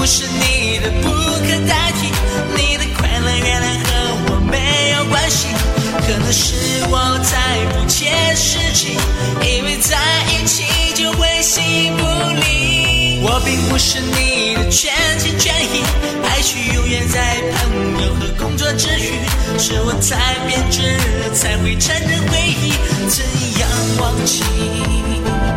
不是你的不可代替，你的快乐原来和我没有关系，可能是我太不切实际，以为在一起就会心不离。我并不是你的全心全意，爱去永远在朋友和工作之余，是我太变质了，才会产生回忆，怎样忘记